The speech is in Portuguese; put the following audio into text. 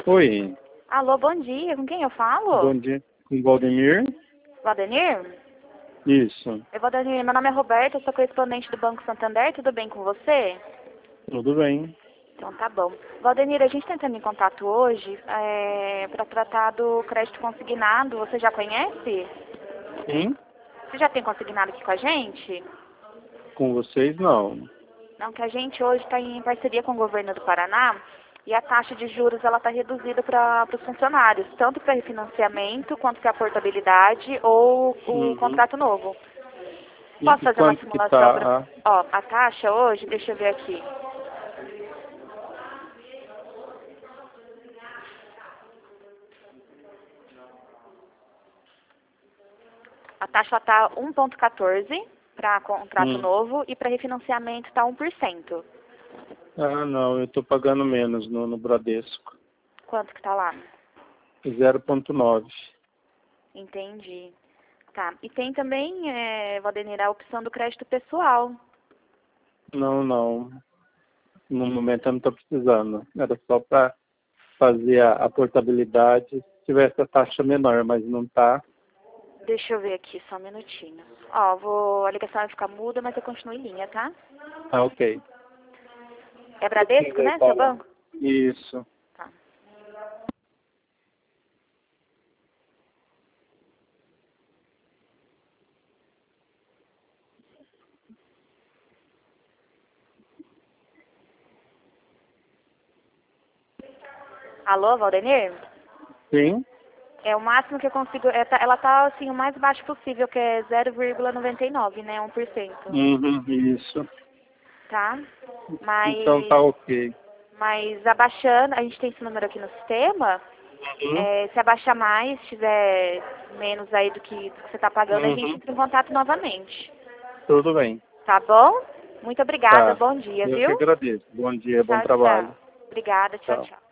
Oi, Alô, bom dia. Com quem eu falo? bom dia. Com o Valdemir? Valdenir? Isso, Valdenir, meu nome é Roberta, eu sou correspondente do Banco Santander. Tudo bem com você? tudo bem. Então tá bom. Valdenir, a gente está entrando em contato hoje para tratar do crédito consignado. Você já conhece? Sim? Você já tem consignado aqui com a gente? Com vocês, não. Não, que a gente hoje está em parceria com o governo do Paraná e a taxa de juros ela está reduzida para os funcionários, tanto para refinanciamento quanto para portabilidade ou o Uhum. contrato novo. Posso E fazer uma quanto que simulação para... tá? Ó, a taxa hoje, deixa eu ver aqui. A taxa está 1,14 para contrato Hum. novo e para refinanciamento está 1%. Ah, não, eu tô pagando menos no Bradesco. Quanto que está lá? 0,9. Entendi. Tá. E tem também, Valdenir, a opção do crédito pessoal. Não, não. No momento eu não tô precisando. Era só para fazer a portabilidade se tivesse a taxa menor, mas não tá. Deixa eu ver aqui, só um minutinho. Ó, a ligação vai ficar muda, mas eu continuo em linha, tá? Ah, ok. É Bradesco, né, seu banco? Isso. Tá. Alô, Valdenir? Sim? É o máximo que eu consigo, ela tá assim, o mais baixo possível, que é 0,99, né, 1%, Uhum, isso. tá? Então tá Mas, ok. mas abaixando, a gente tem esse número aqui no sistema, Uhum. se abaixar mais, tiver menos aí do que você tá pagando, a gente Uhum. entra em contato novamente, Tudo bem. tá bom? Muito obrigada, Tá. bom dia, Eu que viu? agradeço. Bom dia, bom Tchau, trabalho. tchau. Obrigada, tchau, Tchau. tchau.